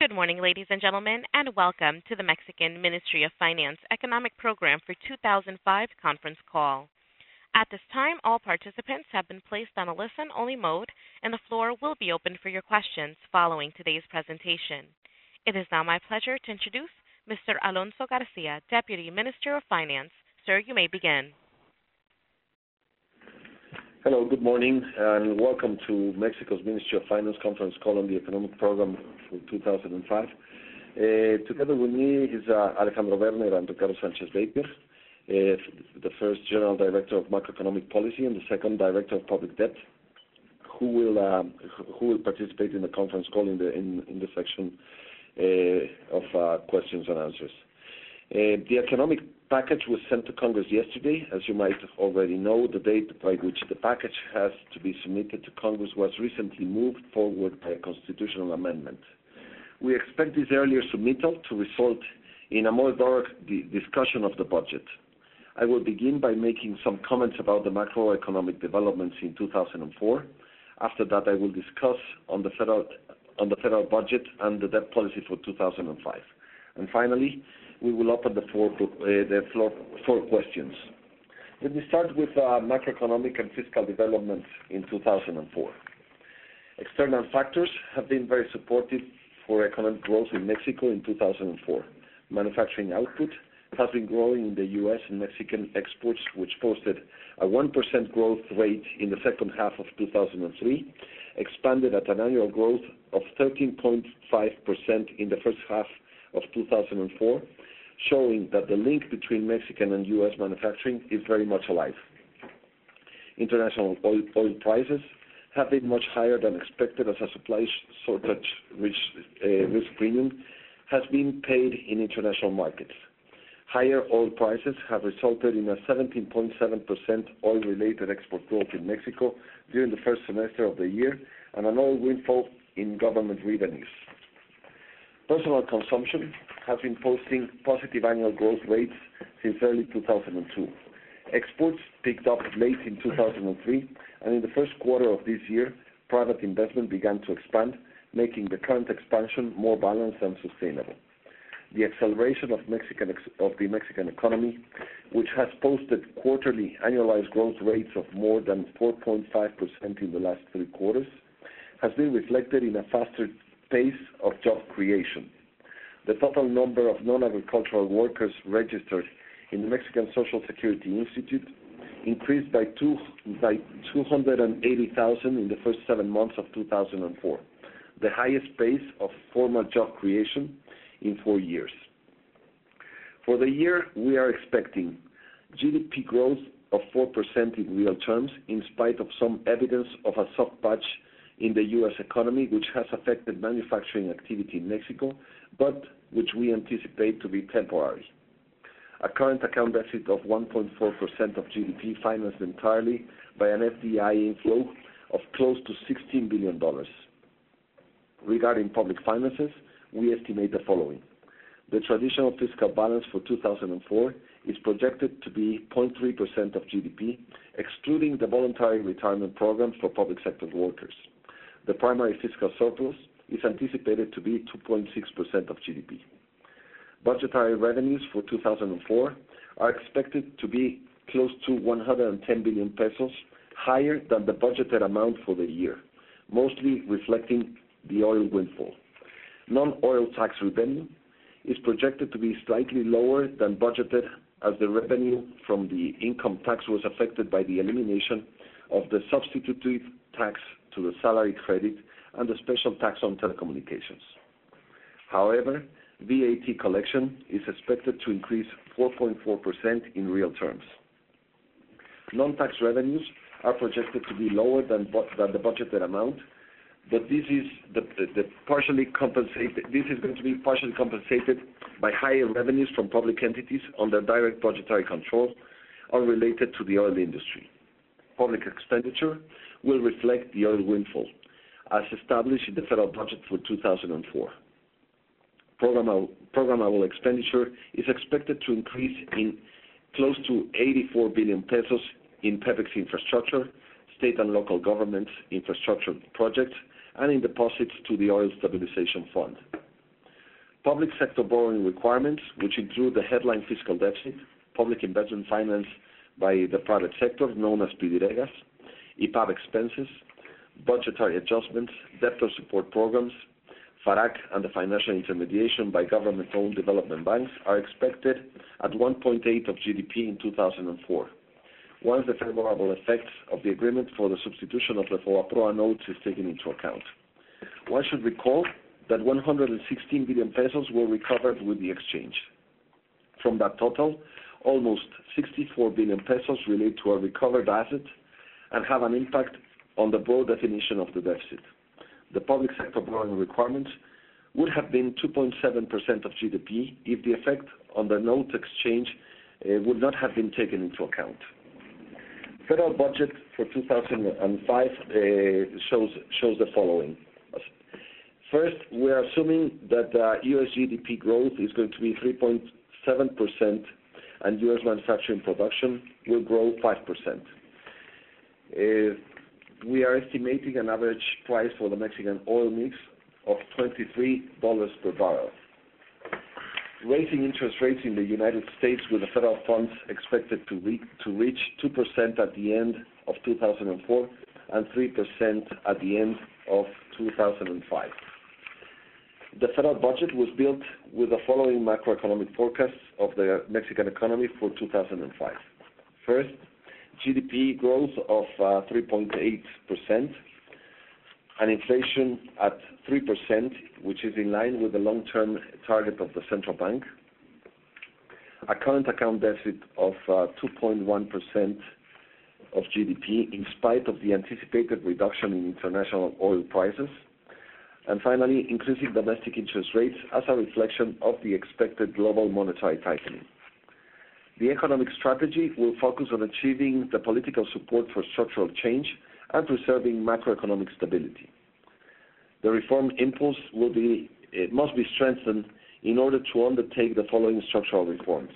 Good morning, ladies and gentlemen, and welcome to the Mexican Ministry of Finance Economic Program for 2005 conference call. At this time, all participants have been placed on a listen-only mode, and the floor will be open for your questions following today's presentation. It is now my pleasure to introduce Mr. Alonso Garcia, Deputy Minister of Finance. Sir, you may begin. Hello, good morning, and welcome to Mexico's Ministry of Finance conference call on the economic program for 2005. Together with me is Alejandro Werner and Ricardo Sanchez Baker, the first General Director of Macroeconomic Policy and the second Director of Public Debt, who will participate in the conference call in the section of questions and answers. The economic package was sent to Congress yesterday. As you might already know, the date by which the package has to be submitted to Congress was recently moved forward by a constitutional amendment. We expect this earlier submittal to result in a more thorough discussion of the budget. I will begin by making some comments about the macroeconomic developments in 2004. After that, I will discuss on the federal budget and the debt policy for 2005. And finally, we will open the floor for questions. Let me start with macroeconomic and fiscal developments in 2004. External factors have been very supportive for economic growth in Mexico in 2004. Manufacturing output has been growing in the U.S. and Mexican exports, which posted a 1% growth rate in the second half of 2003, expanded at an annual growth of 13.5% in the first half of 2004, showing that the link between Mexican and U.S. manufacturing is very much alive. International oil prices have been much higher than expected as a supply shortage risk premium has been paid in international markets. Higher oil prices have resulted in a 17.7% oil-related export growth in Mexico during the first semester of the year and an oil windfall in government revenues. Personal consumption has been posting positive annual growth rates since early 2002. Exports picked up late in 2003, and in the first quarter of this year, private investment began to expand, making the current expansion more balanced and sustainable. The acceleration of the Mexican economy, which has posted quarterly annualized growth rates of more than 4.5% in the last 3 quarters, has been reflected in a faster pace of job creation. The total number of non-agricultural workers registered in the Mexican Social Security Institute increased by 280,000 in the first 7 months of 2004, the highest pace of formal job creation in 4 years. For the year, we are expecting GDP growth of 4% in real terms, in spite of some evidence of a soft patch in the U.S. economy, which has affected manufacturing activity in Mexico, but which we anticipate to be temporary. A current account deficit of 1.4% of GDP financed entirely by an FDI inflow of close to $16 billion. Regarding public finances, we estimate the following. The traditional fiscal balance for 2004 is projected to be 0.3% of GDP, excluding the voluntary retirement program for public sector workers. The primary fiscal surplus is anticipated to be 2.6% of GDP. Budgetary revenues for 2004 are expected to be close to 110 billion pesos, higher than the budgeted amount for the year, mostly reflecting the oil windfall. Non-oil tax revenue is projected to be slightly lower than budgeted, as the revenue from the income tax was affected by the elimination of the substitutive tax to the salary credit and the special tax on telecommunications. However, VAT collection is expected to increase 4.4% in real terms. Non-tax revenues are projected to be lower than the budgeted amount, but this is going to be partially compensated by higher revenues from public entities under direct budgetary control unrelated to the oil industry. Public expenditure will reflect the oil windfall, as established in the federal budget for 2004. Programmable expenditure is expected to increase in close to 84 billion pesos in PEPEX infrastructure, state and local governments infrastructure projects, and in deposits to the Oil Stabilization Fund. Public sector borrowing requirements, which include the headline fiscal deficit, public investment financed by the private sector, known as PDVSA, IPAB expenses, budgetary adjustments, debtor support programs, FARAC, and the financial intermediation by government-owned development banks are expected at 1.8% of GDP in 2004, once the favorable effects of the agreement for the substitution of the FOBAPROA notes is taken into account. One should recall that 116 billion pesos were recovered with the exchange. From that total, almost 64 billion pesos relate to a recovered asset and have an impact on the broad definition of the deficit. The public sector borrowing requirements would have been 2.7% of GDP if the effect on the note exchange would not have been taken into account. Federal budget for 2005 shows the following. First, we are assuming that U.S. GDP growth is going to be 3.7% and U.S. manufacturing production will grow 5%. We are estimating an average price for the Mexican oil mix of $23 per barrel. Raising interest rates in the United States with the federal funds expected to reach 2% at the end of 2004 and 3% at the end of 2005. The federal budget was built with the following macroeconomic forecasts of the Mexican economy for 2005. First, GDP growth of 3.8%, an inflation at 3%, which is in line with the long-term target of the central bank, a current account deficit of 2.1% of GDP in spite of the anticipated reduction in international oil prices, and finally, increasing domestic interest rates as a reflection of the expected global monetary tightening. The economic strategy will focus on achieving the political support for structural change and preserving macroeconomic stability. The reform impulse must be strengthened in order to undertake the following structural reforms: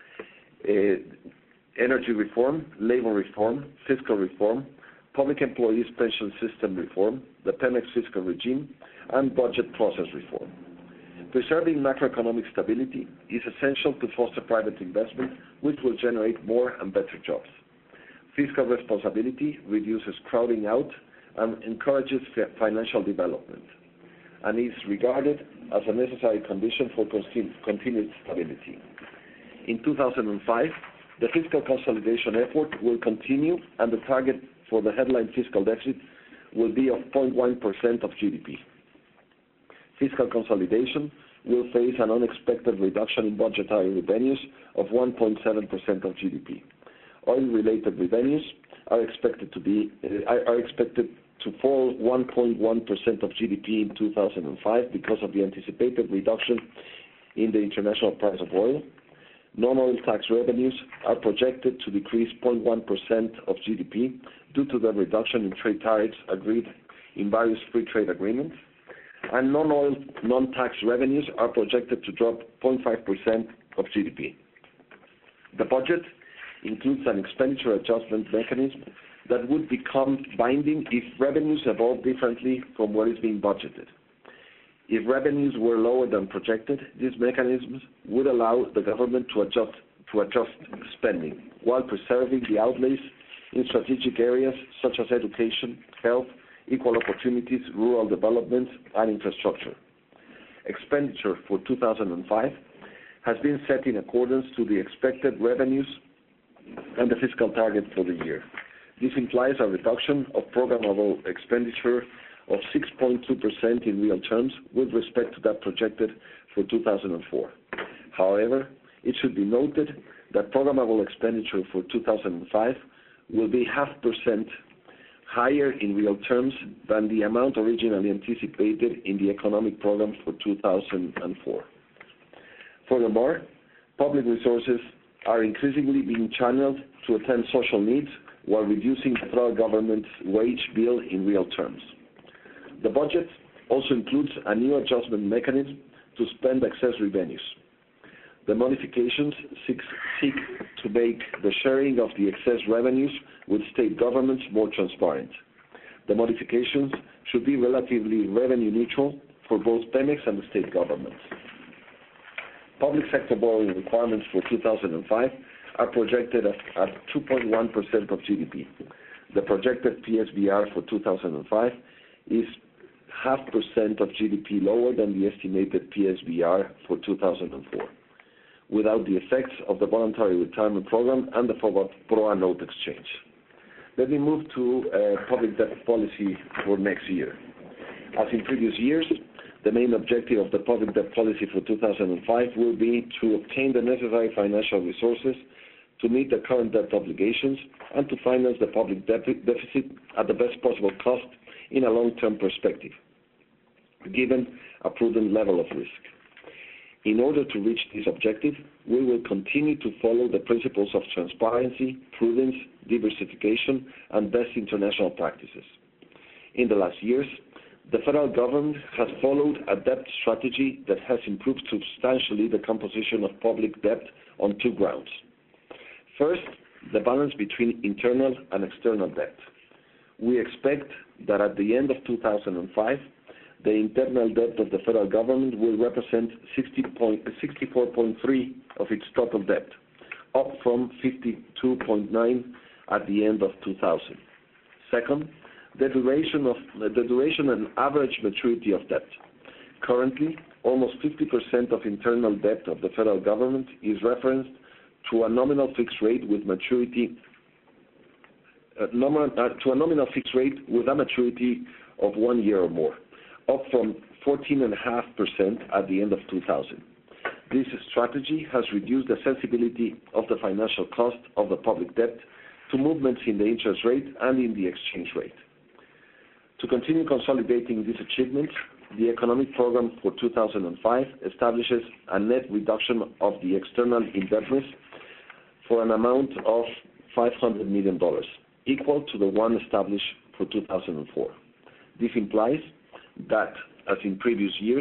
energy reform, labor reform, fiscal reform, public employees pension system reform, the Pemex fiscal regime, and budget process reform. Preserving macroeconomic stability is essential to foster private investment, which will generate more and better jobs. Fiscal responsibility reduces crowding out and encourages financial development, and is regarded as a necessary condition for continued stability. In 2005, the fiscal consolidation effort will continue, and the target for the headline fiscal deficit will be of 0.1% of GDP. Fiscal consolidation will face an unexpected reduction in budgetary revenues of 1.7% of GDP. Oil-related revenues are expected to fall 1.1% of GDP in 2005 because of the anticipated reduction in the international price of oil. Non-oil tax revenues are projected to decrease 0.1% of GDP due to the reduction in trade tariffs agreed in various free trade agreements. And non-oil, non-tax revenues are projected to drop 0.5% of GDP. The budget includes an expenditure adjustment mechanism that would become binding if revenues evolve differently from what is being budgeted. If revenues were lower than projected, these mechanisms would allow the government to adjust spending while preserving the outlays in strategic areas such as education, health, equal opportunities, rural development, and infrastructure. Expenditure for 2005 has been set in accordance to the expected revenues and the fiscal target for the year. This implies a reduction of programmable expenditure of 6.2% in real terms with respect to that projected for 2004. However, it should be noted that programmable expenditure for 2005 will be 0.5% higher in real terms than the amount originally anticipated in the economic program for 2004. Furthermore, public resources are increasingly being channeled to attend social needs while reducing the federal government's wage bill in real terms. The budget also includes a new adjustment mechanism to spend excess revenues. The modifications seek to make the sharing of the excess revenues with state governments more transparent. The modifications should be relatively revenue neutral for both Pemex and the state governments. Public sector borrowing requirements for 2005 are projected at 2.1% of GDP. The projected PSBR for 2005 is 0.5% of GDP lower than the estimated PSBR for 2004, without the effects of the voluntary retirement program and the FOBAPROA note exchange. Let me move to public debt policy for next year. As in previous years, the main objective of the public debt policy for 2005 will be to obtain the necessary financial resources to meet the current debt obligations and to finance the public deficit at the best possible cost in a long-term perspective, given a prudent level of risk. In order to reach this objective, we will continue to follow the principles of transparency, prudence, diversification, and best international practices. In the last years, the federal government has followed a debt strategy that has improved substantially the composition of public debt on two grounds. First, the balance between internal and external debt. We expect that at the end of 2005, the internal debt of the federal government will represent 64.3% of its total debt, up from 52.9% at the end of 2000. Second, the duration and average maturity of debt. Currently, almost 50% of internal debt of the federal government is referenced to a nominal fixed rate with maturity with a maturity of 1 year or more, up from 14.5% at the end of 2000. This strategy has reduced the sensibility of the financial cost of the public debt to movements in the interest rate and in the exchange rate. To continue consolidating these achievements, the economic program for 2005 establishes a net reduction of the external indebtedness for an amount of $500 million, equal to the one established for 2004. This implies that, as in previous years,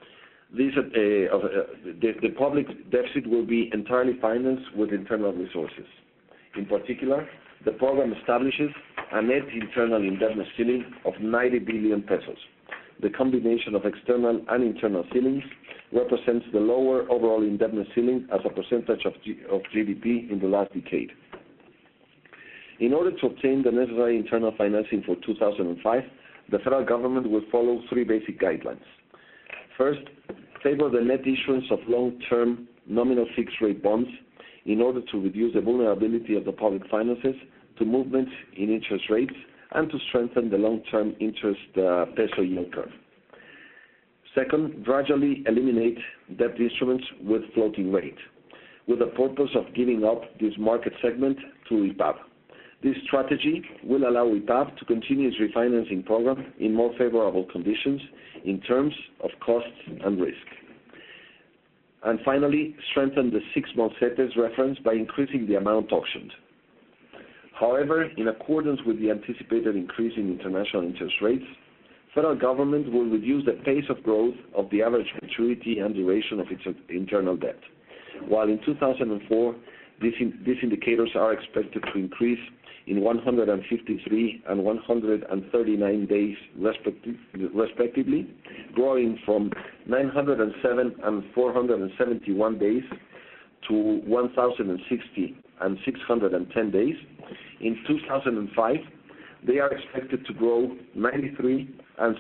the public deficit will be entirely financed with internal resources. In particular, the program establishes a net internal indebtedness ceiling of 90 billion pesos. The combination of external and internal ceilings represents the lower overall indebtedness ceiling as a percentage of GDP in the last decade. In order to obtain the necessary internal financing for 2005, the federal government will follow three basic guidelines. First, favor the net issuance of long-term nominal fixed-rate bonds in order to reduce the vulnerability of the public finances to movements in interest rates and to strengthen the long-term interest peso yield curve. Second, gradually eliminate debt instruments with floating rate, with the purpose of giving up this market segment to IPAB. This strategy will allow IPAB to continue its refinancing program in more favorable conditions in terms of costs and risk. And finally, strengthen the 6-month CETES reference by increasing the amount auctioned. However, in accordance with the anticipated increase in international interest rates, federal government will reduce the pace of growth of the average maturity and duration of its internal debt. While in 2004, these indicators are expected to increase in 153 and 139 days respectively, growing from 907 and 471 days to 1,060 and 610 days. In 2005, they are expected to grow 93 and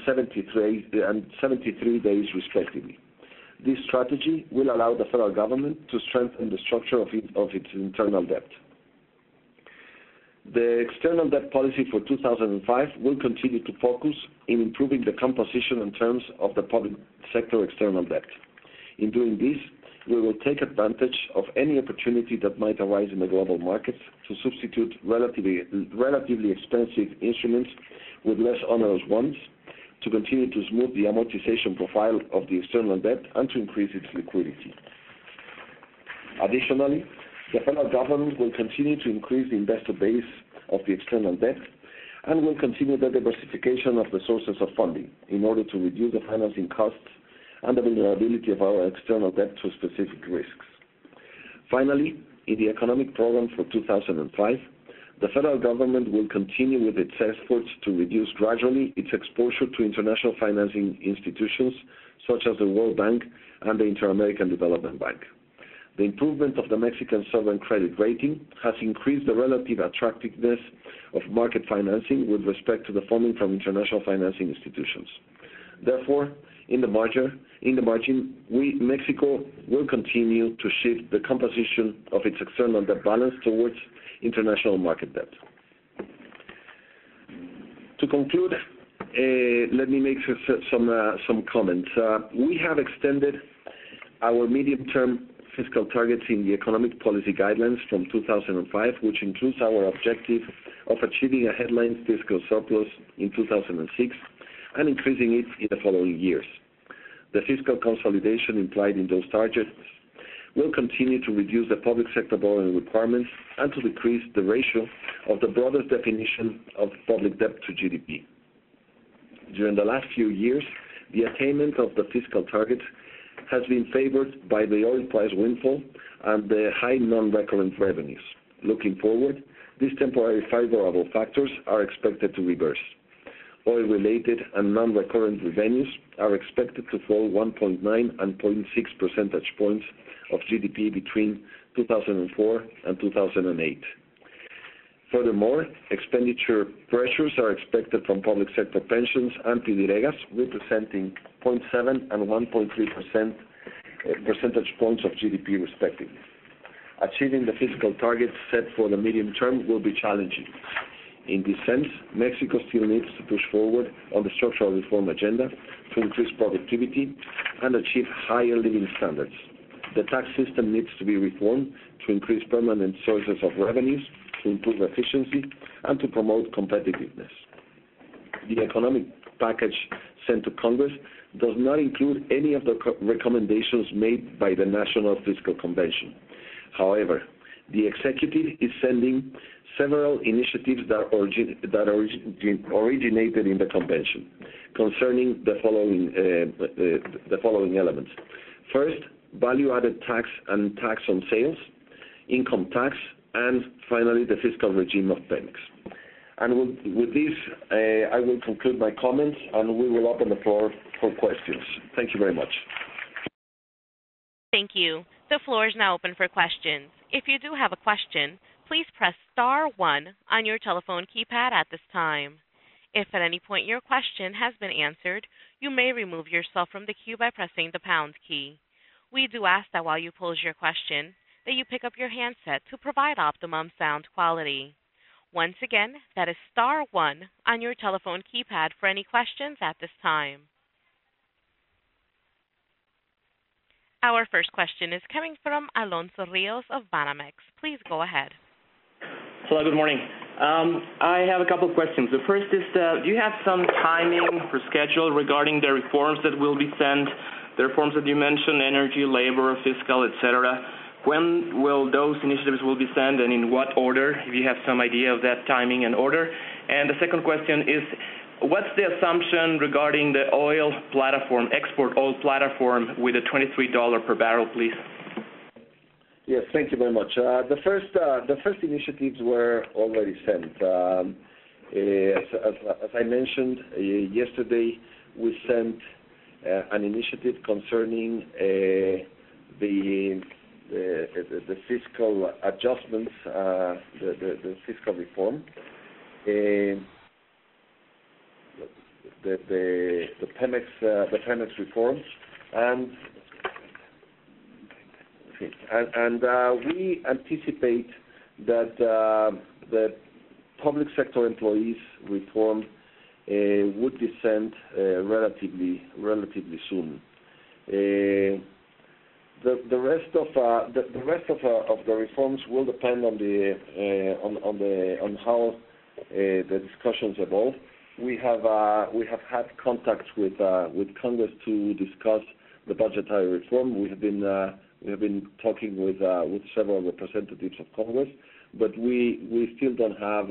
73 days respectively. This strategy will allow the federal government to strengthen the structure of its internal debt. The external debt policy for 2005 will continue to focus in improving the composition and terms of the public sector external debt. In doing this, we will take advantage of any opportunity that might arise in the global markets to substitute relatively expensive instruments with less onerous ones, to continue to smooth the amortization profile of the external debt and to increase its liquidity. Additionally, the federal government will continue to increase the investor base of the external debt and will continue the diversification of the sources of funding in order to reduce the financing costs and the vulnerability of our external debt to specific risks. Finally, in the economic program for 2005, the federal government will continue with its efforts to reduce gradually its exposure to international financing institutions such as the World Bank and the Inter-American Development Bank. The improvement of the Mexican sovereign credit rating has increased the relative attractiveness of market financing with respect to the funding from international financing institutions. Therefore, in the margin, Mexico will continue to shift the composition of its external debt balance towards international market debt. To conclude, let me make some comments. We have extended our medium-term fiscal targets in the economic policy guidelines from 2005, which includes our objective of achieving a headline fiscal surplus in 2006 and increasing it in the following years. The fiscal consolidation implied in those targets will continue to reduce the public sector borrowing requirements and to decrease the ratio of the broadest definition of public debt to GDP. During the last few years, the attainment of the fiscal targets has been favored by the oil price windfall and the high non-recurrent revenues. Looking forward, these temporary favorable factors are expected to reverse. Oil-related and non-recurrent revenues are expected to fall 1.9 and 0.6 percentage points of GDP between 2004 and 2008. Furthermore, expenditure pressures are expected from public sector pensions and PDREGAs, representing 0.7 and 1.3 percentage points of GDP respectively. Achieving the fiscal targets set for the medium term will be challenging. In this sense, Mexico still needs to push forward on the structural reform agenda to increase productivity and achieve higher living standards. The tax system needs to be reformed to increase permanent sources of revenues, to improve efficiency, and to promote competitiveness. The economic package sent to Congress does not include any of the recommendations made by the National Fiscal Convention. However, the executive is sending several initiatives that originated in the convention, concerning the following elements. First, value-added tax and tax on sales, income tax, and finally the fiscal regime of Pemex. And with this, I will conclude my comments, and we will open the floor for questions. Thank you very much. Thank you. The floor is now open for questions. If you do have a question, please press star 1 on your telephone keypad at this time. If at any point your question has been answered, you may remove yourself from the queue by pressing the pound key. We do ask that while you pose your question, that you pick up your handset to provide optimum sound quality. Once again, that is star 1 on your telephone keypad for any questions at this time. Our first question is coming from Alonso Rios of Banamex. Please go ahead. Hello, good morning. I have a couple of questions. The first is, do you have some timing or schedule regarding the reforms that will be sent, the reforms that you mentioned, energy, labor, fiscal, etc.? When will those initiatives will be sent, and in what order, if you have some idea of that timing and order? And the second question is, what's the assumption regarding the oil platform, export oil platform with a $23 per barrel, please? Yes, thank you very much. The first initiatives were already sent. As I mentioned yesterday, we sent an initiative concerning the fiscal adjustments, the fiscal reform, the Pemex reforms, and we anticipate that the public sector employees reform would be sent relatively soon. The rest of the reforms will depend on how the discussions evolve. We have had contacts with Congress to discuss the budgetary reform. We have been talking with several representatives of Congress, but we still don't have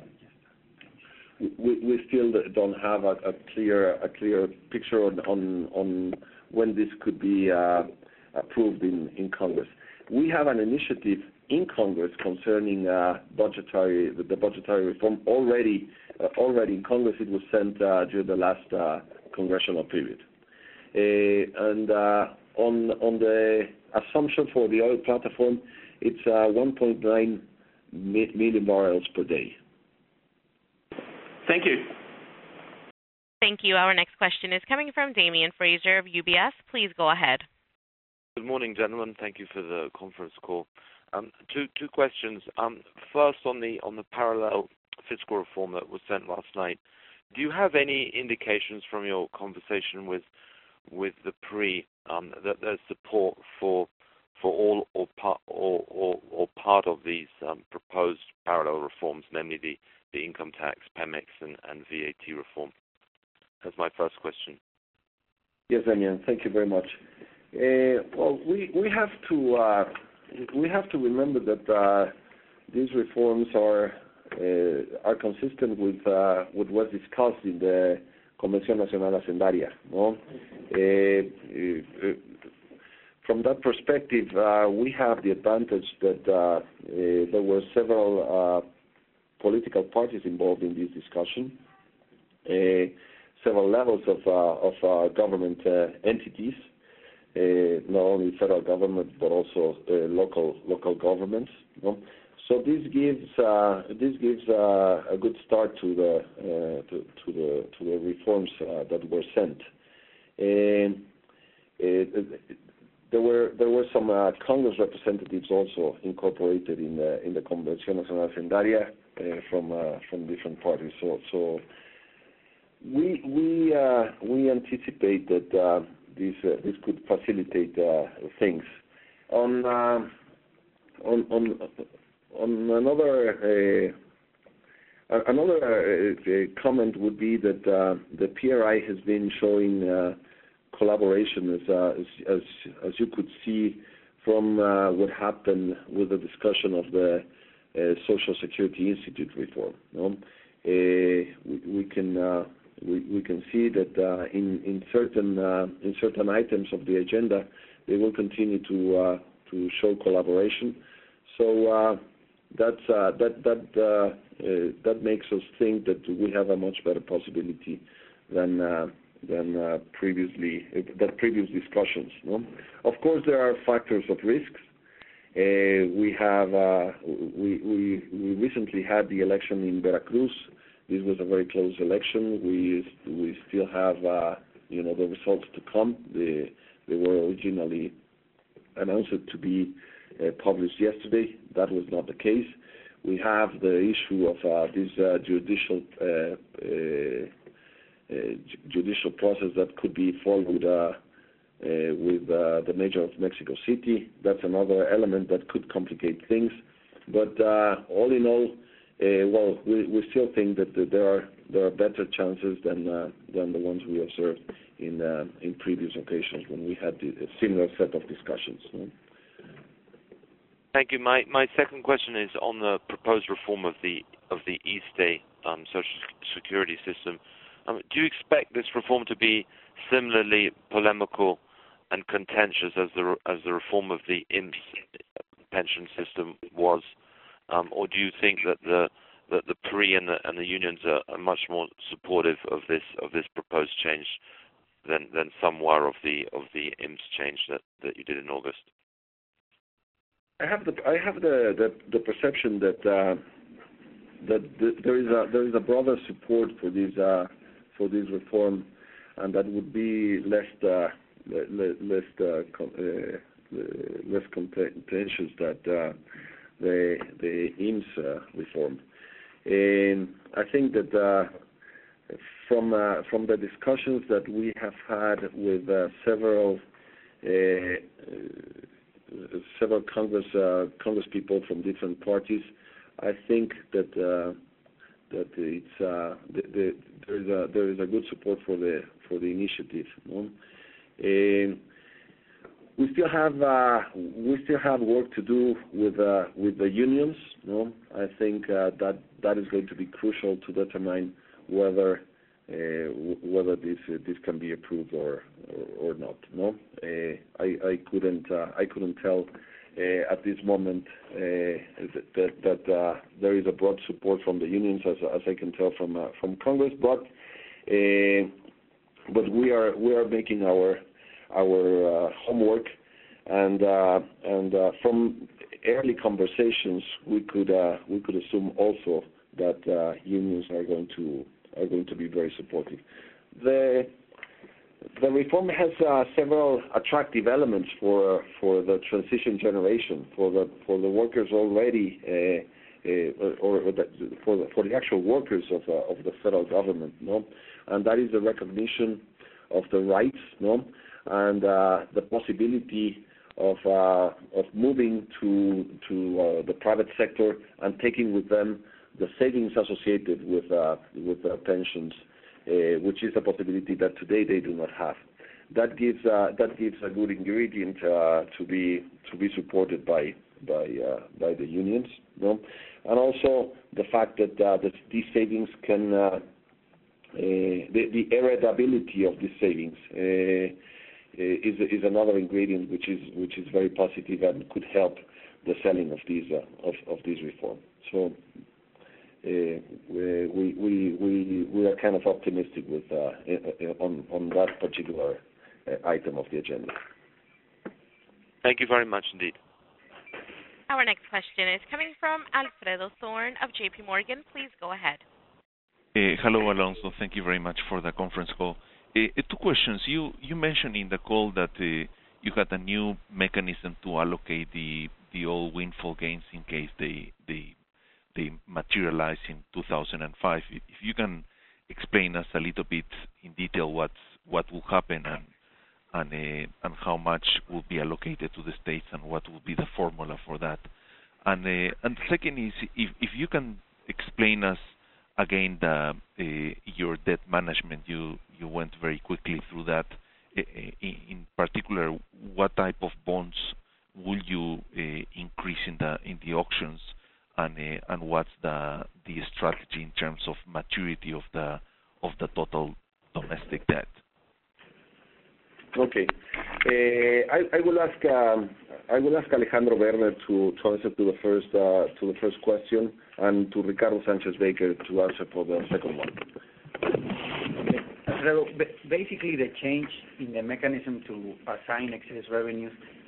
a clear picture on when this could be approved in Congress. We have an initiative in Congress concerning the budgetary reform already in Congress. It was sent during the last congressional period. and on the assumption for the oil platform, it's 1.9 million barrels per day. Thank you. Thank you. Our next question is coming from Damian Fraser of UBS. Please go ahead. Good morning, gentlemen. Thank you for the conference call. Two questions. First, on the parallel fiscal reform that was sent last night, do you have any indications from your conversation with the PRI that there's support for all or part of these proposed parallel reforms, namely the income tax, Pemex, and VAT reform? That's my first question. Yes, Damian. Thank you very much. Well, we have to remember that these reforms are consistent with what's discussed in the Convención Nacional Hacendaria. No? From that perspective, we have the advantage that there were several political parties involved in this discussion, several levels of government entities, not only federal government but also local governments. No? So this gives a good start to the reforms that were sent. There were some Congress representatives also incorporated in the Convención Nacional Hacendaria from different parties. So we anticipate that this could facilitate things. On another comment would be that the PRI has been showing collaboration, as you could see from what happened with the discussion of the Social Security Institute reform. No? We can see that in certain items of the agenda, they will continue to show collaboration. So that makes us think that we have a much better possibility than previous discussions. No? Of course, there are factors of risks. We recently had the election in Veracruz. This was a very close election. We still have the results to come. They were originally announced to be published yesterday. That was not the case. We have the issue of this judicial process that could be followed with the mayor of Mexico City. That's another element that could complicate things. But all in all, we still think that there are better chances than the ones we observed in previous occasions when we had a similar set of discussions. Thank you. My second question is on the proposed reform of the ISSSTE Social Security system. Do you expect this reform to be similarly polemical and contentious as the reform of the IMSS pension system was, or do you think that the PRI and the unions are much more supportive of this proposed change than some were of the IMSS change that you did in August? I have the perception that there is a broader support for this reform, and that would be less contentious that the IMSS reform. And I think that from the discussions that we have had with several Congress people from different parties, I think that it's there is a good support for the initiative. No? We still have work to do with the unions. No? I think that is going to be crucial to determine whether this can be approved or not. No, I couldn't tell at this moment that there is a broad support from the unions, as I can tell from Congress. But but we are making our homework, and from early conversations we could assume also that unions are going to be very supportive. The reform has several attractive elements for the transition generation, for the workers already, for the actual workers of the federal government, no, and that is the recognition of the rights, no, and the possibility of moving to the private sector and taking with them the savings associated with pensions, which is a possibility that today they do not have. That gives a good ingredient to be supported by the unions, no? And also the fact that these savings can the heritability of these savings is another ingredient which is very positive and could help the selling of these reforms. So we are kind of optimistic with on that particular item of the agenda. Thank you very much indeed. Our next question is coming from Alfredo Thorne of JP Morgan. Please go ahead. Hello, Alonso. Thank you very much for the conference call. Two questions. You mentioned in the call that you had a new mechanism to allocate the old windfall gains in case they materialize in 2005. If you can explain us a little bit in detail what will happen and how much will be allocated to the states and what will be the formula for that. And the second is if you can explain us again your debt management. You went very quickly through that. In particular, what type of bonds will you increase in the auctions, and what's the strategy in terms of maturity of the total domestic debt? Okay, I will ask Alejandro Werner to answer to the first question, and to Ricardo Sanchez Baker to answer for the second one. Okay. So basically, the change in the mechanism to assign excess revenues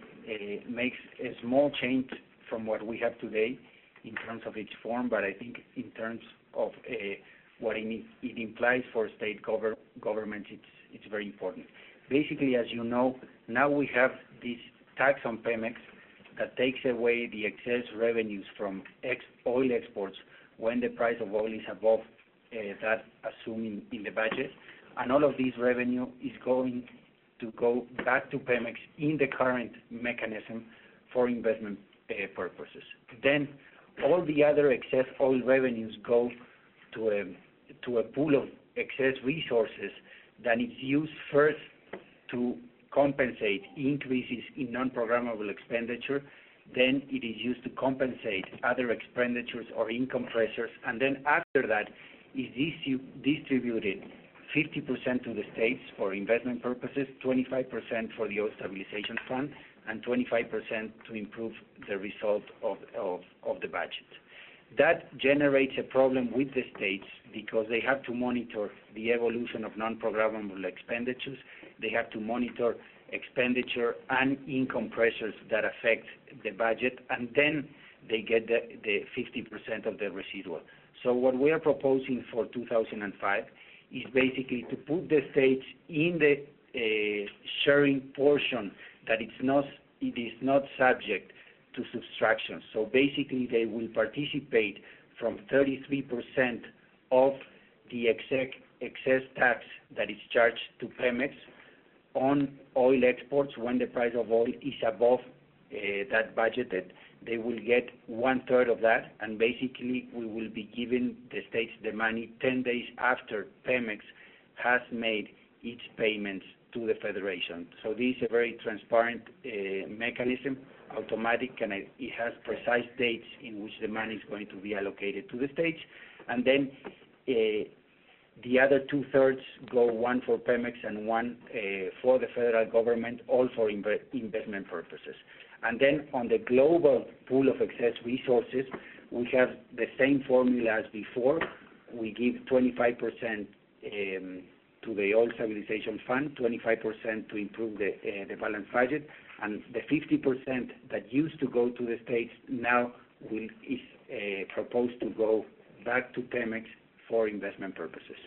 makes a small change from what we have today in terms of its form, but I think in terms of what it implies for state governments, it's very important. Basically, as you know, now we have this tax on Pemex that takes away the excess revenues from oil exports when the price of oil is above that assumed in the budget, and all of this revenue is going to go back to Pemex in the current mechanism for investment purposes. Then all the other excess oil revenues go to a pool of excess resources that is used first to compensate increases in non-programmable expenditure, then it is used to compensate other expenditures or income pressures, and then after that is distributed 50% to the states for investment purposes, 25% for the oil stabilization fund, and 25% to improve the result of the budget. That generates a problem with the states because they have to monitor the evolution of non-programmable expenditures. They have to monitor expenditure and income pressures that affect the budget, and then they get the 50% of the residual. So what we are proposing for 2005 is basically to put the states in the sharing portion that it is not subject to subtraction. So basically they will participate from 33% of the excess tax that is charged to Pemex on oil exports when the price of oil is above that budgeted. They will get 1/3 of that, and basically we will be giving the states the money 10 days after Pemex has made its payments to the Federation. So this is a very transparent mechanism, automatic, and it has precise dates in which the money is going to be allocated to the states, and then the other 2/3 go, one for Pemex and one for the federal government, all for investment purposes. And then on the global pool of excess resources, we have the same formula as before. We give 25% to to the Oil Stabilization Fund, 25% to improve the balanced budget, and the 50% that used to go to the states now is proposed to go back to Pemex for investment purposes.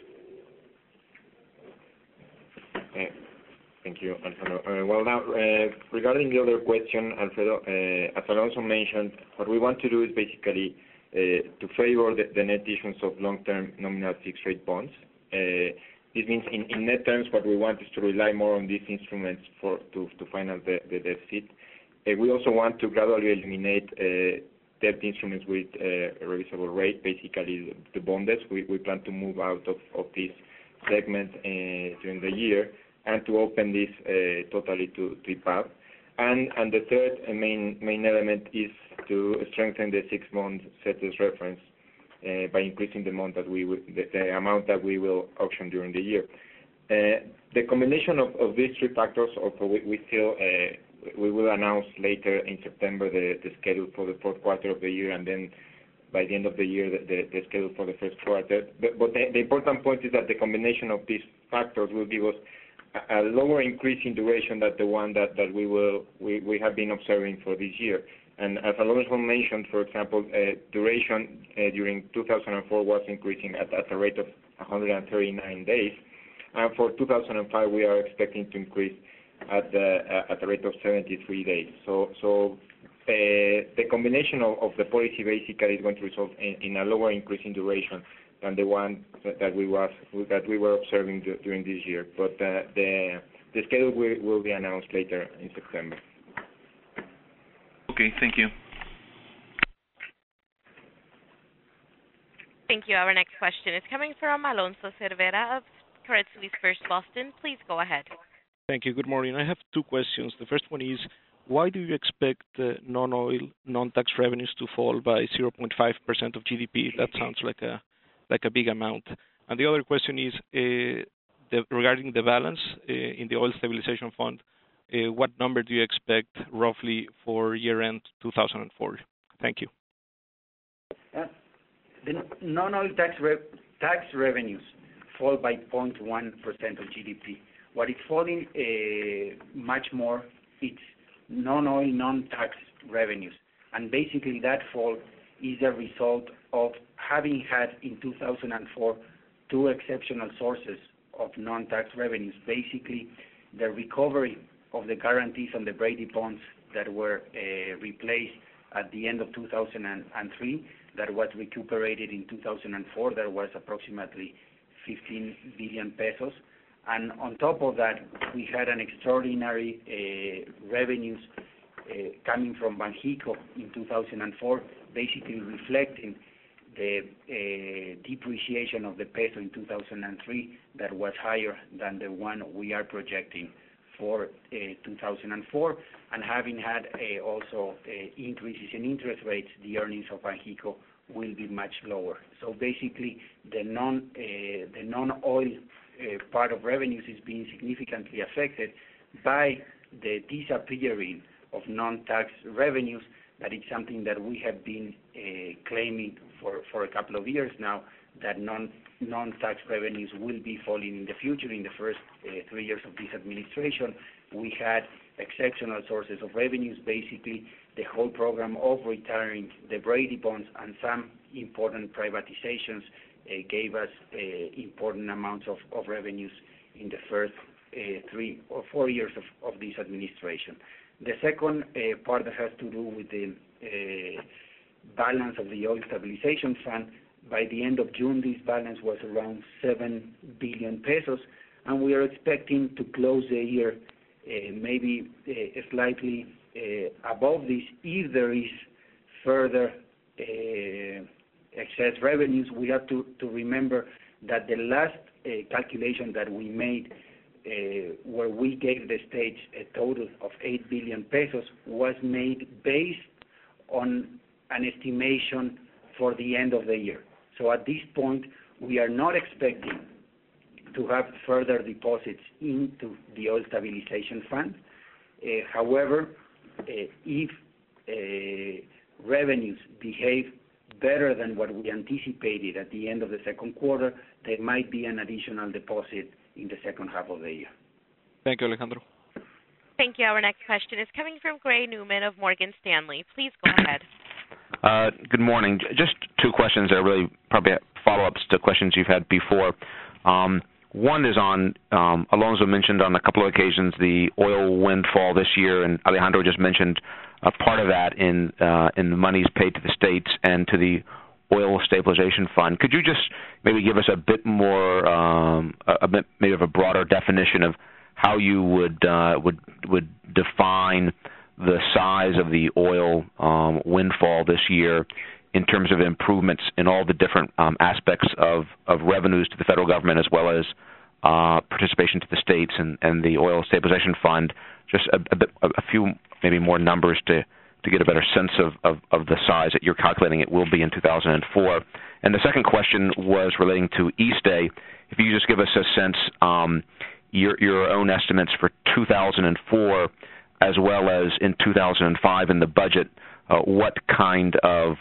Thank you, Alfredo. Well, now, regarding the other question, Alfredo, as Alonso mentioned, what we want to do is basically to favor the net issuance of long-term nominal fixed-rate bonds. This means, in net terms, what we want is to rely more on these instruments to finance the deficit. We also want to gradually eliminate debt instruments with a revisable rate, basically the bonds. We plan to move out of this segment during the year, and to open this totally to IPAB. And the third main element is to strengthen the 6-month CETES reference by increasing the amount that we will auction during the year. The combination of these three factors, we will announce later in September the schedule for the fourth quarter of the year, and then by the end of the year the schedule for the first quarter. But the important point is that the combination of these factors will give us a lower increase in duration than the one that we have been observing for this year. And as Alonso mentioned, for example, duration during 2004 was increasing at a rate of 139 days. And for 2005, we are expecting to increase at a rate of 73 days. So the combination of the policy basically is going to result in a lower increase in duration than the one that we were observing during this year. But the schedule will be announced later in September. Okay, thank you. Thank you. Our next question is coming from Alonso Cervera of Credit Suisse First Boston. Please go ahead. Thank you. Good morning. I have two questions. The first one is, why do you expect non-oil, non-tax revenues to fall by 0.5% of GDP? That sounds like a big amount. And the other question is regarding the balance in the Oil Stabilization Fund. What number do you expect roughly for year-end 2004? Thank you. The non-oil tax revenues fall by 0.1% of GDP. What is falling much more, it's non-oil, non-tax revenues. And basically that fall is a result of having had in 2004 two exceptional sources of non-tax revenues. Basically, the recovery of the guarantees on the Brady bonds that were replaced at the end of 2003, that was recuperated in 2004, that was approximately 15 billion pesos. And on top of that, we had an extraordinary revenues coming from Banxico in 2004, basically reflecting the depreciation of the peso in 2003 that was higher than the one we are projecting for 2004, and having had also increases in interest rates, the earnings of Banxico will be much lower. So basically, the non-oil part of revenues is being significantly affected by the disappearing of non-tax revenues. That is something that we have been claiming for a couple of years now, that non-tax revenues will be falling in the future. In the first 3 years of this administration, we had exceptional sources of revenues, basically the whole program of retiring the Brady bonds and some important privatizations gave us important amounts of revenues in the first 3 or 4 years of this administration. The second part that has to do with the balance of the Oil Stabilization Fund, by the end of June, this balance was around 7 billion pesos, and we are expecting to close the year maybe slightly above this. If there is further excess revenues, we have to remember that the last calculation that we made, where we gave the state a total of 8 billion pesos, was made based on an estimation for the end of the year. So at this point, we are not expecting to have further deposits into the Oil Stabilization Fund. However, if revenues behave better than what we anticipated at the end of the second quarter, there might be an additional deposit in the second half of the year. Thank you, Alejandro. Thank you. Our next question is coming from Gray Newman of Morgan Stanley. Please go ahead. Good morning. Just two questions that are really probably follow-ups to questions you've had before. One is on, Alonso mentioned on a couple of occasions the oil windfall this year, and Alejandro just mentioned a part of that in the monies paid to the states and to the Oil Stabilization Fund. Could you just maybe give us a bit more, maybe of a broader definition of how you would define the size of the oil windfall this year in terms of improvements in all the different aspects of revenues to the federal government as well as participation to the states and the Oil Stabilization Fund? Just a few maybe more numbers to get a better sense of the size that you're calculating it will be in 2004. And the second question was relating to ISSSTE. If you could just give us a sense, your own estimates for 2004 as well as in 2005 in the budget, what kind of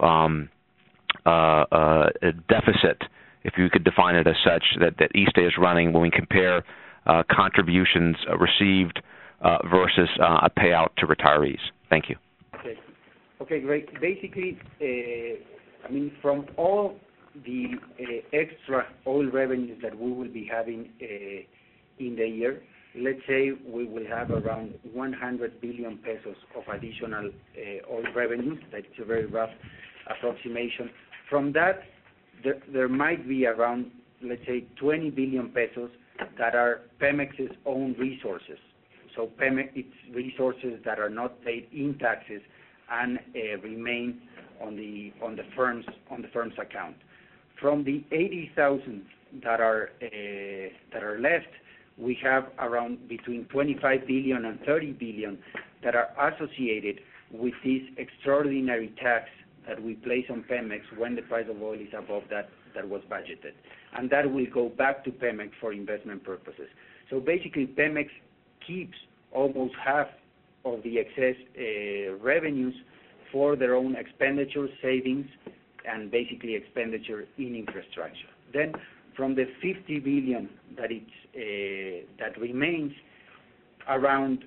deficit, if you could define it as such, that ISSSTE is running when we compare contributions received versus a payout to retirees. Thank you. Okay, great. Basically, from all the extra oil revenues that we will be having in the year, let's say we will have around 100 billion pesos of additional oil revenues. That's a very rough approximation. From that, there might be around, let's say, 20 billion pesos that are Pemex's own resources. So Pemex, it's resources that are not paid in taxes and remain on the firm's account. From the 80,000 that are left, we have around between 25 billion and 30 billion that are associated with this extraordinary tax that we place on Pemex when the price of oil is above that was budgeted. And that will go back to Pemex for investment purposes. So basically, Pemex keeps almost half of the excess revenues for their own expenditure, savings, and basically expenditure in infrastructure. Then from the 50 billion that that remains, around,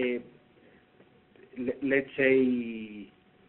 let's say,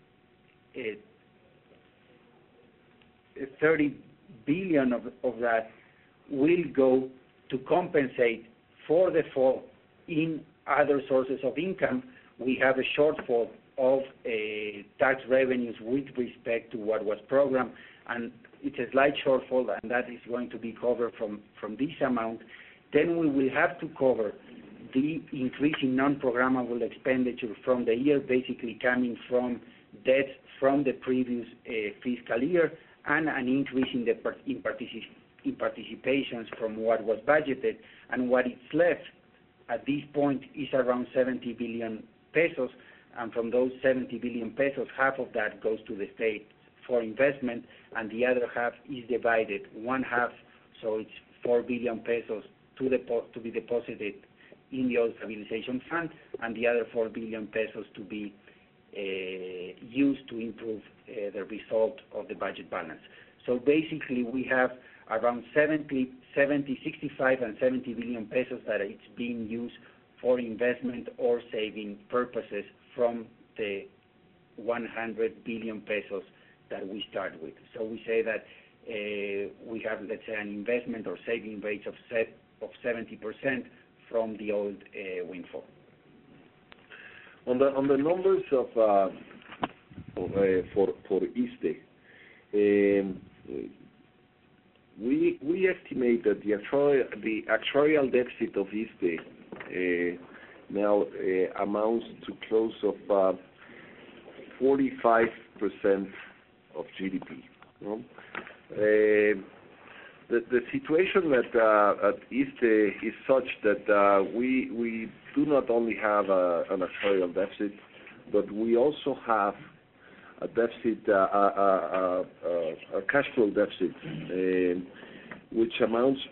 30 billion of that will go to compensate for the fall in other sources of income. We have a shortfall of tax revenues with respect to what was programmed, and it's a slight shortfall, and that is going to be covered from this amount. Then we will have to cover the increase in non-programmable expenditure from the year, basically coming from debts from the previous fiscal year, and an increase in participations from what was budgeted. And what is left at this point is around 70 billion pesos, and from those 70 billion pesos, half of that goes to the state for investment, and the other half is divided, one half, so it's 4 billion pesos to be deposited in the Oil Stabilization Fund, and the other 4 billion pesos to be used to improve the result of the budget balance. So basically, we have around 65 and 70 billion pesos that it's being used for investment or saving purposes from the 100 billion pesos that we start with. So we say that we have, let's say, an investment or saving rates of 70% from the old windfall. On the numbers of for ISSSTE, we estimate that the actuarial deficit of ISSSTE now amounts to close of 45% of GDP. The situation at ISSSTE is such that we do not only have an actuarial deficit, but we also have a deficit, a cash flow deficit, which amounted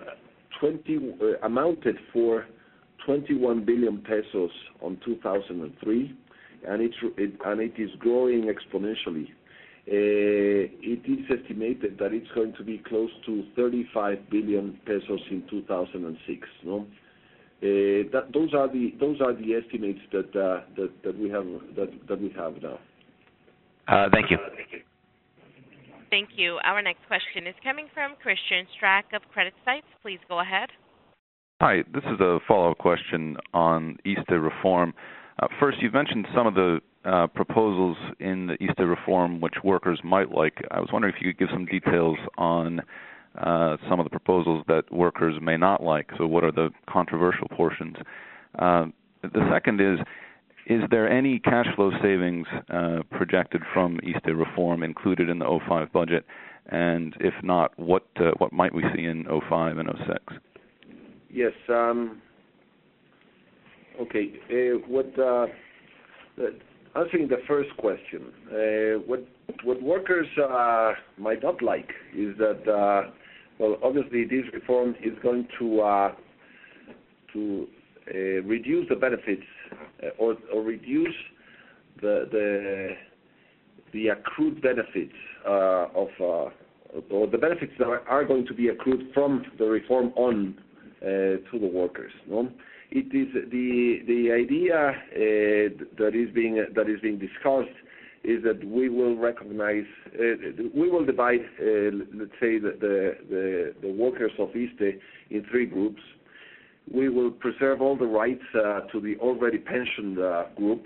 for 21 billion pesos on 2003, and it is growing exponentially. it is estimated that it's going to be close to 35 billion pesos in 2006. No, those are the estimates that we have now. Thank you. Thank you. Our next question is coming from Christian Strack of CreditSights. Please go ahead. Hi, this is a follow-up question on ISSSTE reform. First, you've mentioned some of the proposals in the ISSSTE reform which workers might like. I was wondering if you could give some details on some of the proposals that workers may not like. So what are the controversial portions? The second is there any cash flow savings projected from ISSSTE reform included in the 05 budget? And if not, what might we see in 05 and 06? Yes. Okay. Answering the first question, what workers might not like is that, well, obviously this reform is going to reduce the benefits or reduce the accrued benefits or the benefits that are going to be accrued from the reform on to the workers. No? It is the idea that is being discussed is that we will recognize, we will divide, let's say, the workers of ISSSTE in three groups. We will preserve all the rights to the already pensioned group,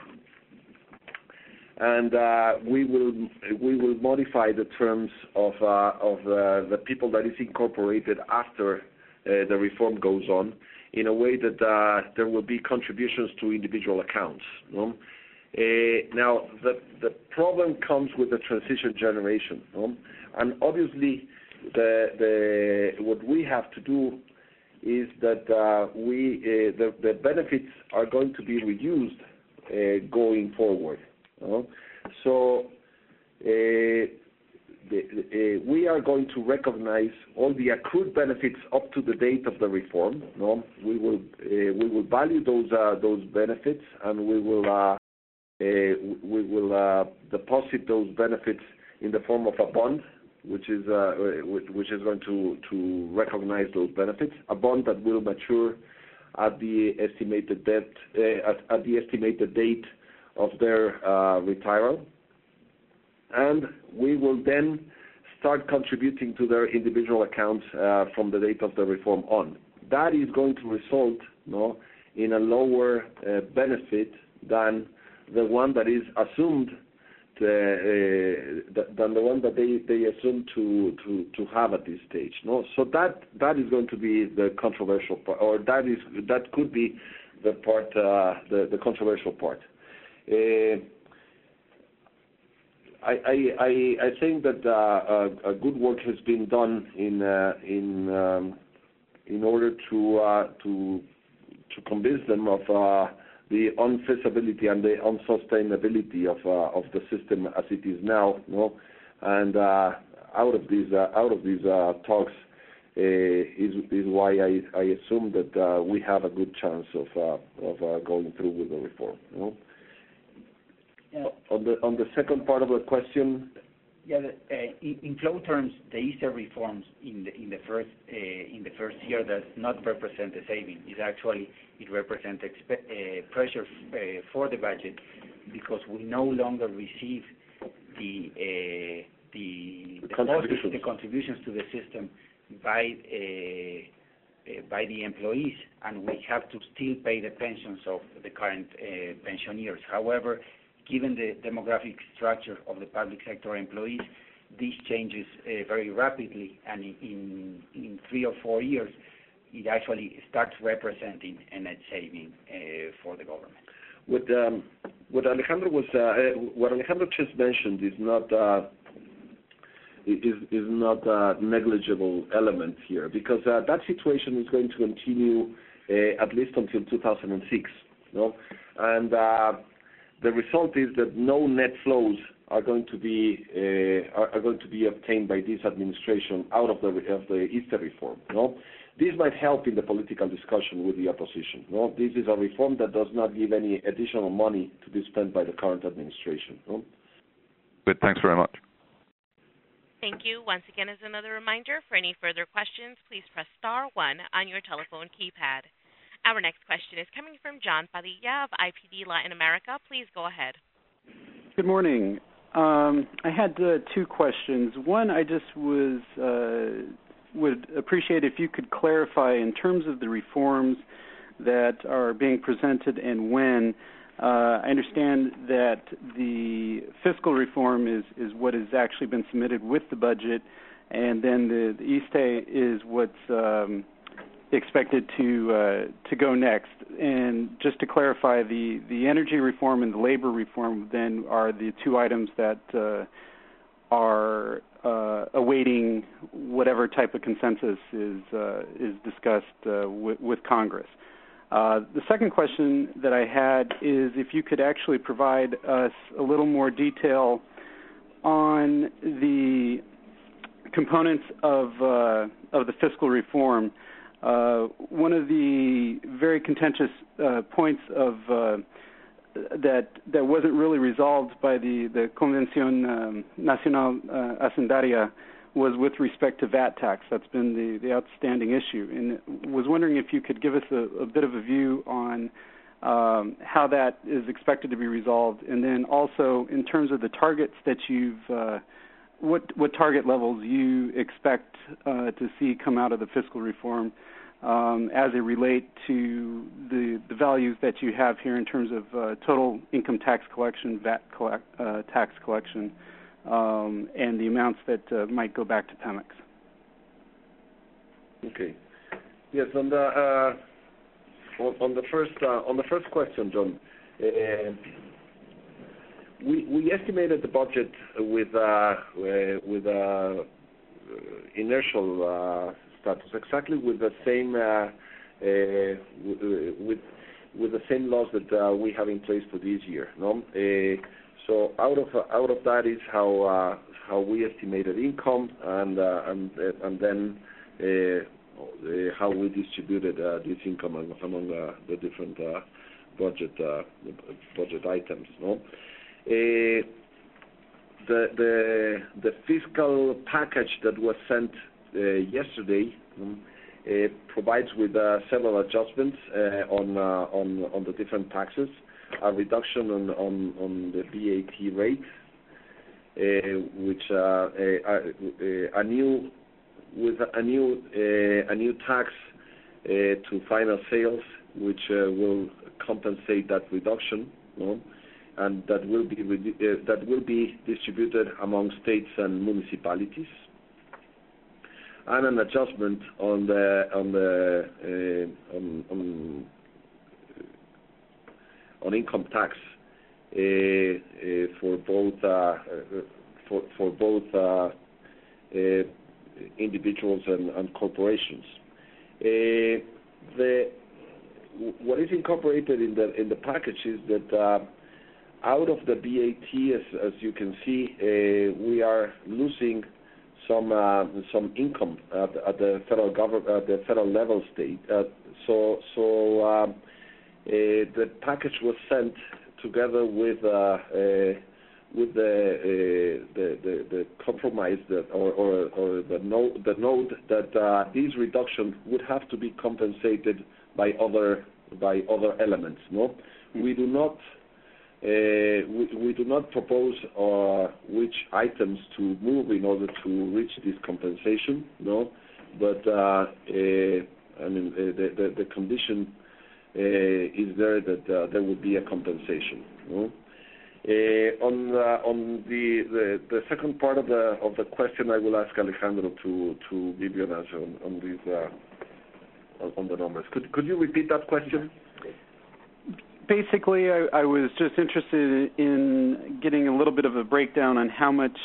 and we will modify the terms of the people that is incorporated after the reform goes on, in a way that there will be contributions to individual accounts. No? Now, the problem comes with the transition generation, no? And obviously, what we have to do is that the benefits are going to be reduced going forward. No? So we are going to recognize all the accrued benefits up to the date of the reform. No, we will value those benefits, and we will deposit those benefits in the form of a bond, which is going to recognize those benefits. A bond that will mature at the estimated date of their retirement. And we will then start contributing to their individual accounts from the date of the reform on. That is going to result, no, in a lower benefit than the one that is assumed, than the one that they assume to have at this stage. No, so that is going to be the controversial part, or that could be the part, the controversial part. I think that a good work has been done in order to convince them of the unfeasibility and the unsustainability of the system as it is now. No, and out of these talks is why I assume that we have a good chance of going through with the reform. No? On the second part of the question, in flow terms, the ISSSTE reforms in the first year does not represent a saving. It represents pressure for the budget, because we no longer receive the contributions to the system by the employees, and we have to still pay the pensions of the current pensioners. However, given the demographic structure of the public sector employees, this changes very rapidly, and in 3 or 4 years, it actually starts representing a net saving for the government. What Alejandro just mentioned is not a negligible element here, because that situation is going to continue at least until 2006. No, and the result is that no net flows are going to be obtained by this administration out of the ISSSTE reform. No, this might help in the political discussion with the opposition. No, this is a reform that does not give any additional money to be spent by the current administration. No? Good. Thanks very much. Thank you. Once again, as another reminder, for any further questions, please press star 1 on your telephone keypad. Our next question is coming from John Padilla of IPD Latin America. Please go ahead. Good morning. I had 2 questions. One, I just would appreciate if you could clarify in terms of the reforms that are being presented and when. I understand that the fiscal reform is what has actually been submitted with the budget, and then the ISTE is what's expected to go next. And just to clarify, the energy reform and the labor reform then are the 2 items that are awaiting whatever type of consensus is discussed with Congress. The second question that I had is if you could actually provide us a little more detail on the components of the fiscal reform. One of the very contentious points of that wasn't really resolved by the Convención Nacional Hacendaria was with respect to VAT tax. That's been the outstanding issue. And was wondering if you could give us a bit of a view on how that is expected to be resolved, and then also in terms of the targets that you've what target levels you expect to see come out of the fiscal reform as they relate to the values that you have here in terms of total income tax collection, VAT tax collection, and the amounts that might go back to Pemex. Okay. Yes, on the first question, John, we estimated the budget with inertial status, exactly with the same with the same laws that we have in place for this year. No, so out of that is how we estimated income and then how we distributed this income among the different budget items. No. The fiscal package that was sent yesterday provides with several adjustments on the different taxes, a reduction on the VAT rate, which a new tax to final sales, which will compensate that reduction. No? And that will be distributed among states and municipalities, and an adjustment on income tax for both individuals and corporations. What is incorporated in the package is that out of the VAT, as you can see, we are losing some income at the federal government, at the federal level state. So the package was sent together with the compromise that or the note that this reduction would have to be compensated by other elements. No, we do not. We do not propose which items to move in order to reach this compensation, no. But I mean, the condition is there that there would be a compensation. No? On the second part of the question, I will ask Alejandro to give you an answer on these on the numbers. Could you repeat that question? Basically, I was just interested in getting a little bit of a breakdown on how much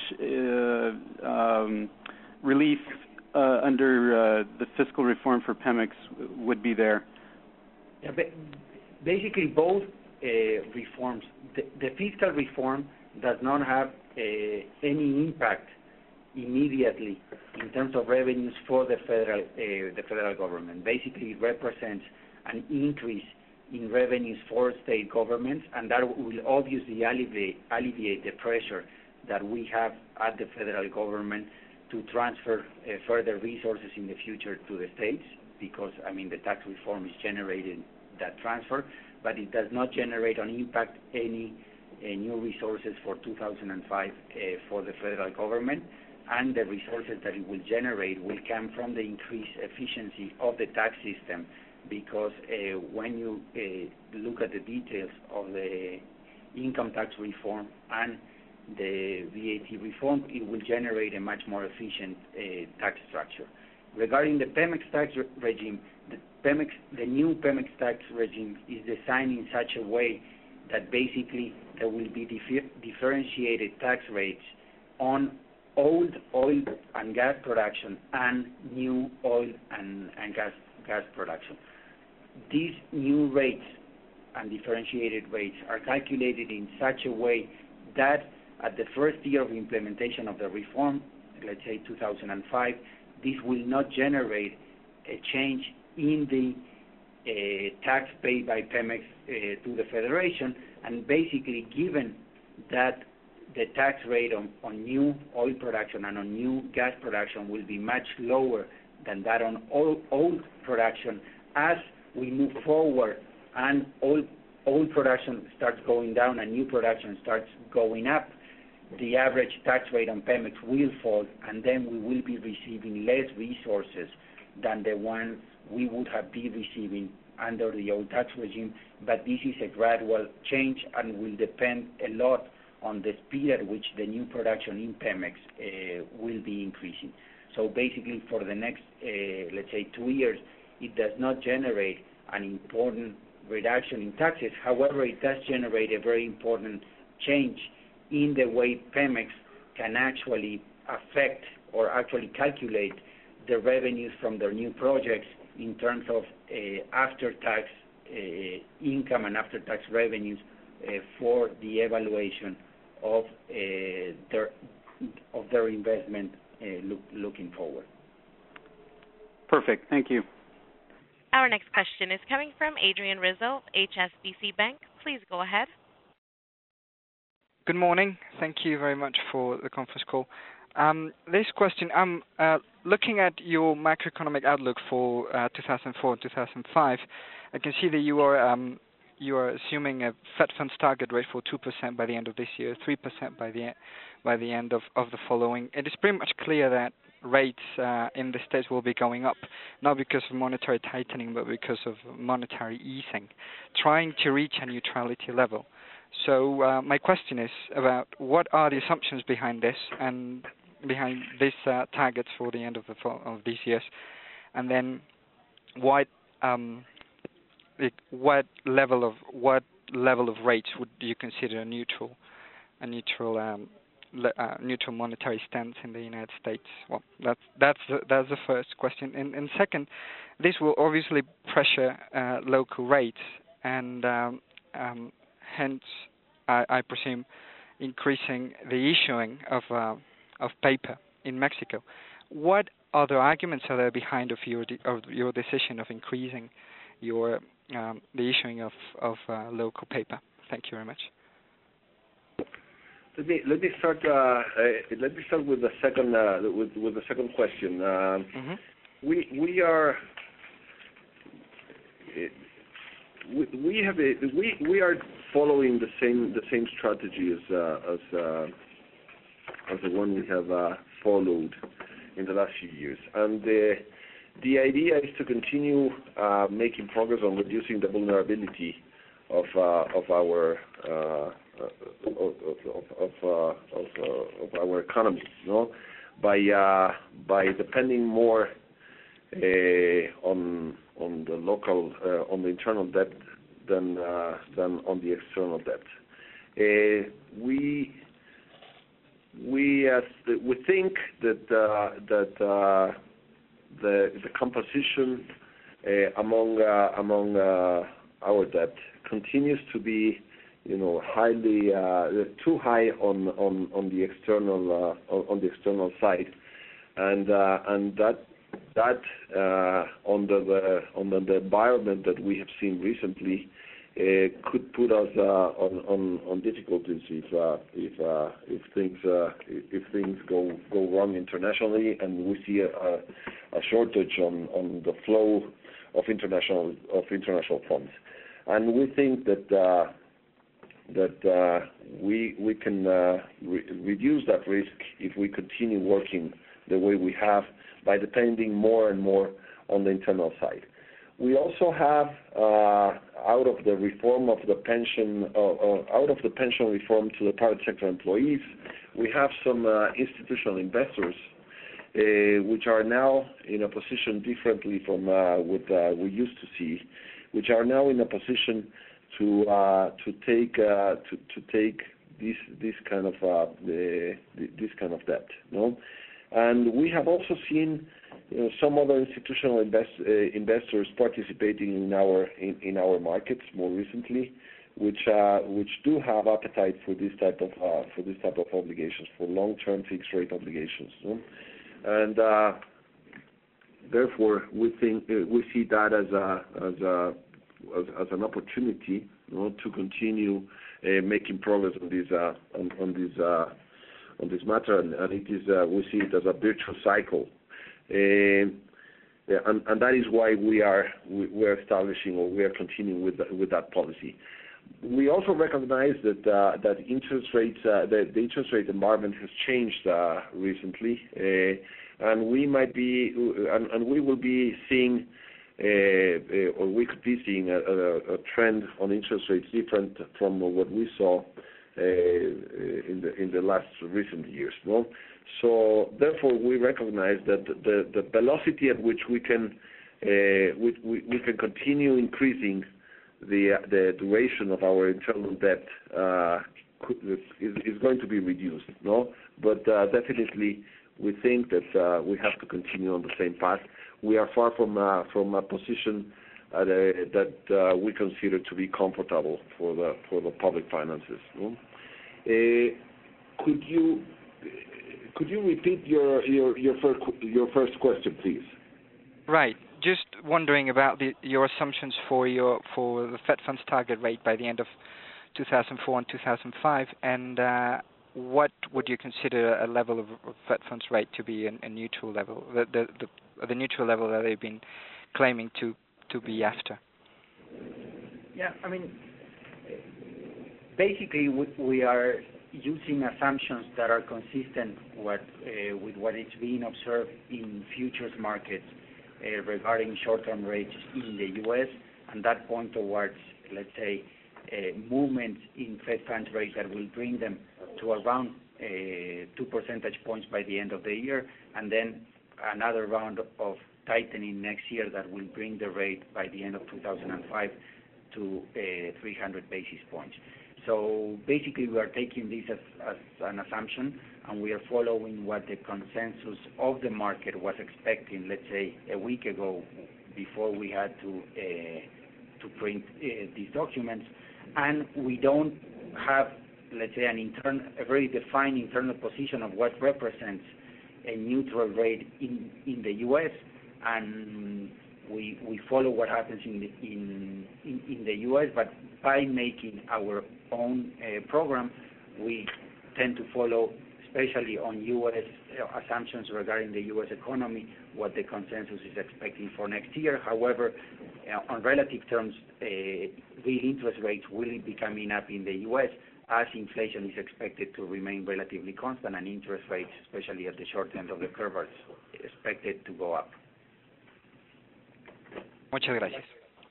relief under the fiscal reform for Pemex would be there. Yeah, basically, both reforms. The fiscal reform does not have any impact immediately in terms of revenues for the federal government. Basically, it represents an increase in revenues for state governments, and that will obviously alleviate the pressure that we have at the federal government to transfer further resources in the future to the states, because the tax reform is generating that transfer, but it does not generate or impact any new resources for 2005 for the federal government, and the resources that it will generate will come from the increased efficiency of the tax system, because when you look at the details of the income tax reform and the VAT reform, it will generate a much more efficient tax structure. Regarding the PEMEX tax regime, the new PEMEX tax regime is designed in such a way that basically there will be differentiated tax rates on old oil and gas production and new oil and gas production. These new rates and differentiated rates are calculated in such a way that at the first year of implementation of the reform, let's say 2005, this will not generate a change in the tax paid by PEMEX to the Federation, and basically given that the tax rate on new oil production and on new gas production will be much lower than that on old production, as we move forward and old production starts going down and new production starts going up, the average tax rate on PEMEX will fall, and then we will be receiving less resources than the ones we would have been receiving under the old tax regime. But this is a gradual change and will depend a lot on the speed at which the new production in PEMEX will be increasing. So basically for the next, let's say 2 years, it does not generate an important reduction in taxes. However, it does generate a very important change in the way PEMEX can actually affect or actually calculate the revenues from their new projects in terms of after-tax income and after-tax revenues for the evaluation of their investment looking forward. Perfect. Thank you. Our next question is coming from Adrian Rizzo, HSBC Bank. Please go ahead. Good morning. Thank you very much for the conference call. This question, I'm looking at your macroeconomic outlook for 2004 and 2005. I can see that you are assuming a Fed funds target rate for 2% by the end of this year, 3% by the end of the following. It is pretty much clear that rates in the States will be going up, not because of monetary tightening, but because of monetary easing, trying to reach a neutrality level. So my question is about what are the assumptions behind this and behind these targets for the end of these years, and then what level of rates would you consider a neutral monetary stance in the United States? Well, that's the first question. And second, this will obviously pressure local rates and hence, I presume, increasing the issuing of paper in Mexico. What other arguments are there behind of your decision of increasing the issuing of local paper? Thank you very much. Let me start. Let me start with the second with the second question. We are following the same strategy as the one we have followed in the last few years, and the idea is to continue making progress on reducing the vulnerability of our economy, by depending more on the local on the internal debt than on the external debt. We think that the composition among our debt continues to be, highly too high on the external side, and that under the environment that we have seen recently could put us on difficulties if things go wrong internationally, and we see a shortage on the flow of international funds. And we think that we can reduce that risk if we continue working the way we have by depending more and more on the internal side. We also have out of the pension reform to the private sector employees, we have some institutional investors which are now in a position differently from what we used to see, which are now in a position to take this kind of debt, no? And we have also seen some other institutional investors participating in our markets more recently, which do have appetite for this type of obligations, for long-term fixed rate obligations, no? And therefore we see that as an opportunity, you know, to continue making progress on this matter, and it is we see it as a virtuous cycle, and that is why we're establishing, or we are continuing with that policy. We also recognize that interest rates, the interest rate environment has changed recently, and we might be, and we will be seeing, or we could be seeing a trend on interest rates different from what we saw in the last recent years, no? So therefore, we recognize that the velocity at which we can continue increasing the duration of our internal debt is going to be reduced, no? But definitely, we think that we have to continue on the same path. We are far from a position that we consider to be comfortable for the public finances, no? Could you repeat your first question, please? Right. Just wondering about your assumptions for the Fed funds target rate by the end of 2004 and 2005, and what would you consider a level of Fed funds rate to be a neutral level, the neutral level that they've been claiming to be after? Yeah, I mean, basically we are using assumptions that are consistent with what is being observed in futures markets regarding short-term rates in the U.S., and that point towards, let's say, movements in Fed funds rate that will bring them to around 2 percentage points by the end of the year, and then another round of tightening next year that will bring the rate by the end of 2005 to 300 basis points. So basically we are taking this as an assumption, and we are following what the consensus of the market was expecting, let's say, a week ago before we had to print these documents. And we don't have, let's say, a very defined internal position of what represents a neutral rate in the U.S., and we follow what happens in the U.S., but by making our own program, we tend to follow, especially on U.S. assumptions regarding the U.S. economy, what the consensus is expecting for next year. However, on relative terms, real interest rates will be coming up in the U.S. as inflation is expected to remain relatively constant, and interest rates, especially at the short end of the curve, are expected to go up. Muchas gracias.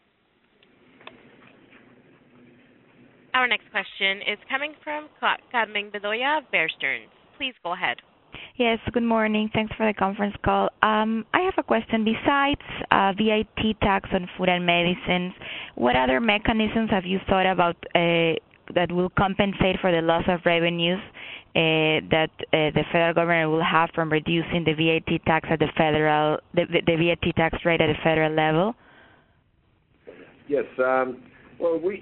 Our next question is coming from Carmen Bedoya of Bear Stearns. Please go ahead. Yes, good morning. Thanks for the conference call. I have a question. Besides VAT tax on food and medicines, what other mechanisms have you thought about that will compensate for the loss of revenues that the federal government will have from reducing the VAT tax at the VAT tax rate at the federal level? Yes. Well, we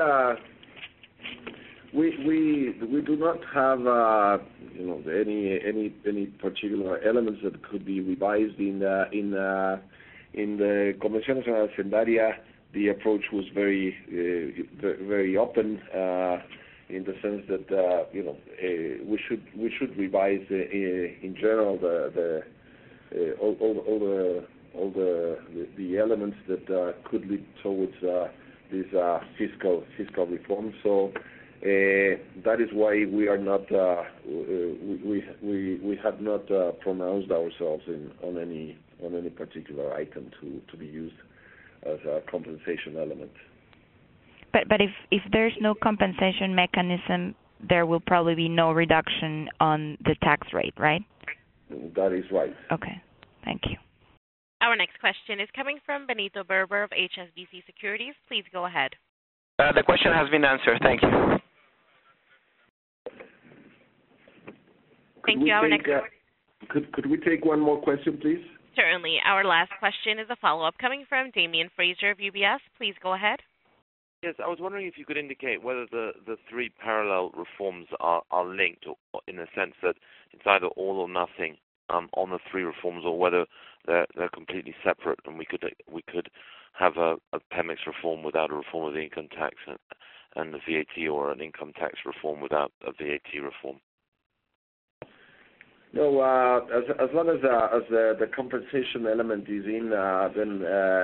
do not have any particular elements that could be revised in the Comisión Nacional Hacendaria the approach was very very open in the sense that we should revise in general all the elements that could lead towards this fiscal reform. So that is why we are not we have not pronounced ourselves on any particular item to be used as a compensation element. But if there's no compensation mechanism, there will probably be no reduction on the tax rate, right? That is right. Okay. Thank you. Our next question is coming from Benito Berber of HSBC Securities. Please go ahead. The question has been answered. Thank you. Thank you. Our next. Could we take one more question, please? Certainly. Our last question is a follow-up coming from Damian Fraser of UBS. Please go ahead. Yes, I was wondering if you could indicate whether the three parallel reforms are linked, or in the sense that it's either all or nothing on the three reforms, or whether they're completely separate, and we could have a PEMEX reform without a reform of the income tax and the VAT, or an income tax reform without a VAT reform. No, as long as the compensation element is in, then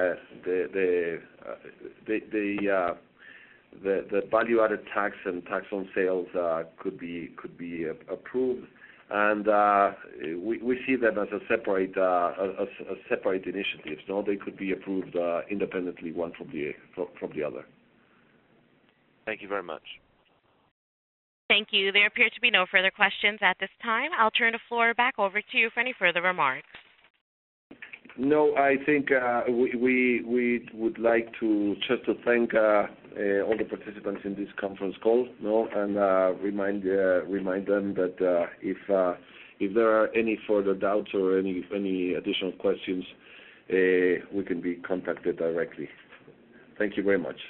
the value-added tax and tax on sales could be approved, and we see them as a separate initiatives. No, they could be approved independently, one from the other. Thank you very much. Thank you. There appear to be no further questions at this time. I'll turn the floor back over to you for any further remarks. No, I think we would like to thank all the participants in this conference call, and remind them that if there are any further doubts or any additional questions, we can be contacted directly. Thank you very much.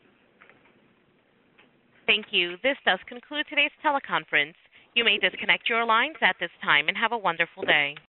Thank you. This does conclude today's teleconference. You may disconnect your lines at this time and have a wonderful day.